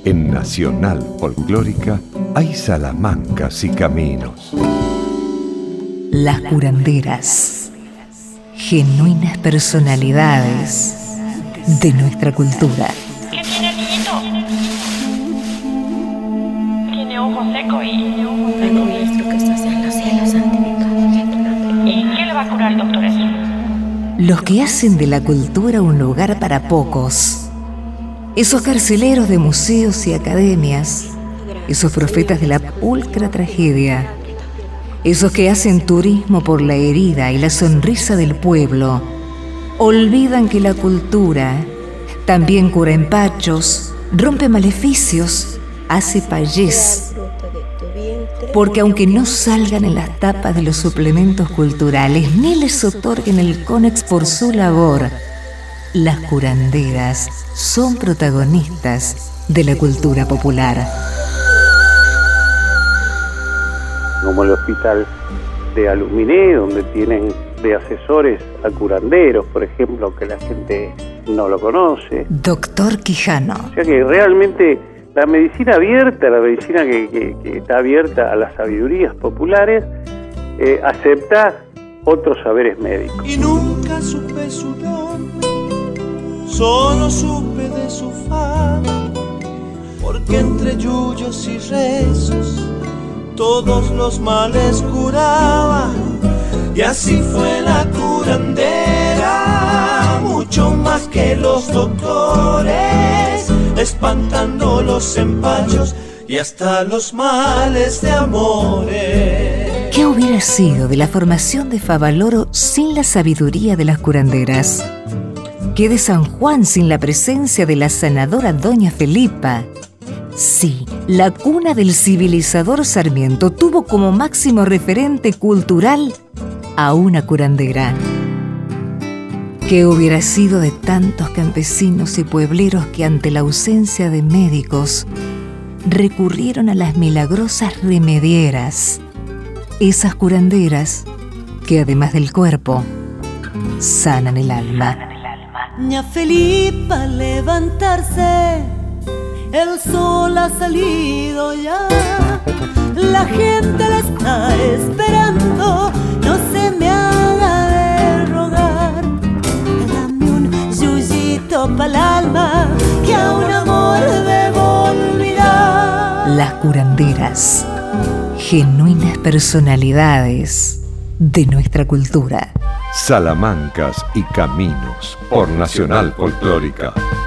En Nacional Folclórica hay salamancas y caminos. Las curanderas, genuinas personalidades de nuestra cultura. ¿Qué tiene el niñito? Tiene ojo seco y... Padre nuestro que estás en los cielos, santificado. ¿Y qué le va a curar el doctor eso? Los que hacen de la cultura un lugar para pocos. Esos carceleros de museos y academias. Esos profetas de la pulcra tragedia. Esos que hacen turismo por la herida y la sonrisa del pueblo. Olvidan que la cultura también cura empachos, rompe maleficios, hace payés. Porque aunque no salgan en las tapas de los suplementos culturales ni les otorguen el CONEX por su labor, las curanderas son protagonistas de la cultura popular. Como el hospital de Aluminé, donde tienen de asesores a curanderos, por ejemplo, que la gente no lo conoce. Doctor Quijano. O sea que realmente la medicina abierta, la medicina que está abierta a las sabidurías populares, acepta otros saberes médicos. Y nunca supe su nombre, solo supe de su fama, porque entre yuyos y rezos todos los males curaba, y así fue la curandera, mucho más que los doctores, espantando los empachos y hasta los males de amores. ¿Qué hubiera sido de la formación de Favaloro sin la sabiduría de las curanderas? ¿Qué de San Juan sin la presencia de la sanadora Doña Felipa? Sí, la cuna del civilizador Sarmiento tuvo como máximo referente cultural a una curandera. ¿Qué hubiera sido de tantos campesinos y puebleros que ante la ausencia de médicos recurrieron a las milagrosas remedieras? Esas curanderas que además del cuerpo sanan el alma. Ña Felipa al levantarse, el sol ha salido ya, la gente la está esperando, no se me haga de rogar. Dame un yuyito pa'l alma, que a un amor debo olvidar. Las curanderas, genuinas personalidades de nuestra cultura. Salamancas y caminos por Nacional Folclórica.